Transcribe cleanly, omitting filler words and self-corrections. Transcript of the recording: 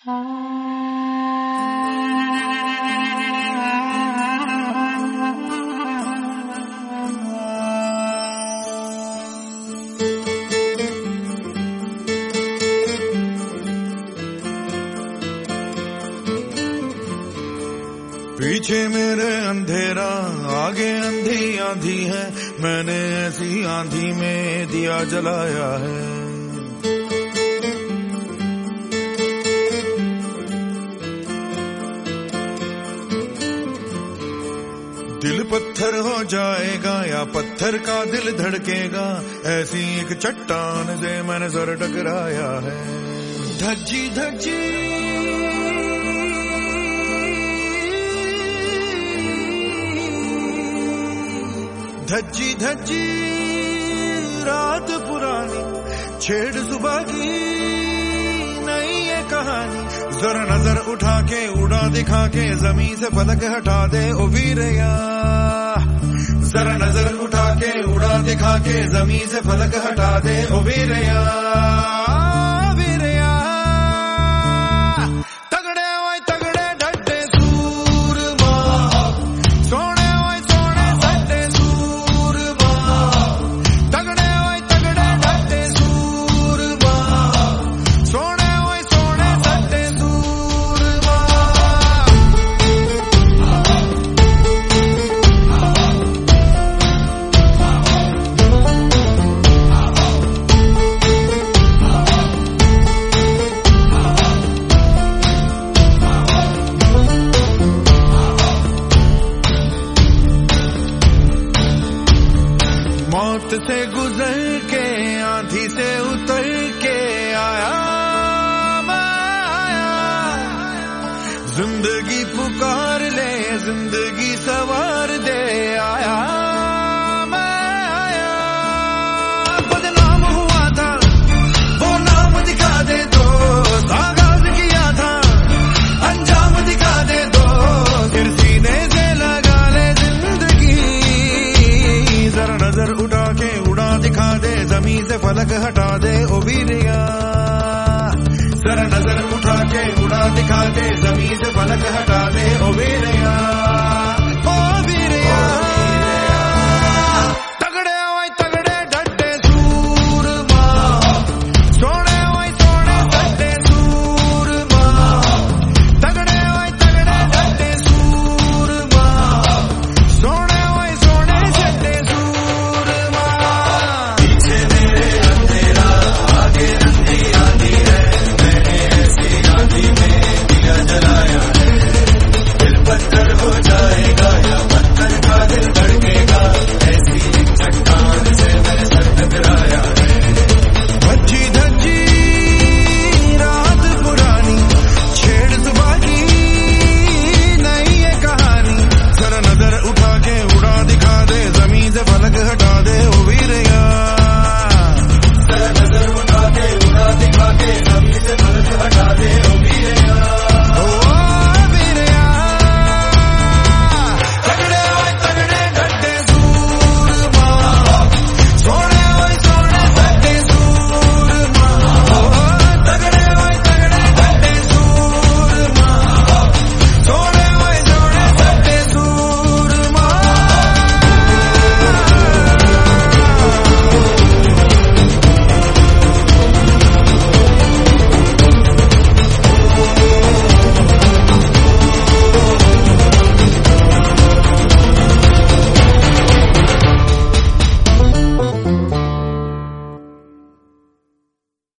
पीछे मेरे अंधेरा आगे अंधी आंधी है, मैंने ऐसी आंधी में दिया जलाया है। दिल पत्थर हो जाएगा या पत्थर का दिल धड़केगा, ऐसी एक चट्टान से मैंने सर टकराया है। धज्जी धज्जी धज्जी धज्जी रात पुरानी, छेड़ सुबह की नई ये कहानी। जरा नजर उठा के उड़ा दिखा के जमीन से फलक हटा दे ओ वीरया। जरा नजर उठा के उड़ा दिखा के जमीन से फलक हटा दे ओ वीरया। मौत से गुजर के आंधी से उतर के आया मैं आया। जिंदगी पुकार ले जिंदगी सवार दे आया मैं आया। बदनाम हुआ था वो नाम दिखा दे दो, आगाज किया था अंजाम दिखा दे दो। फिर सीने से लगा ले जिंदगी, जरा नजर उठा के उड़ा दिखा दे जमीन से फलक हटा दे ओ वीरिया। जरा नजर उठा के उड़ा दिखा दे जमीन से फलक हटा दे ओ वीरिया।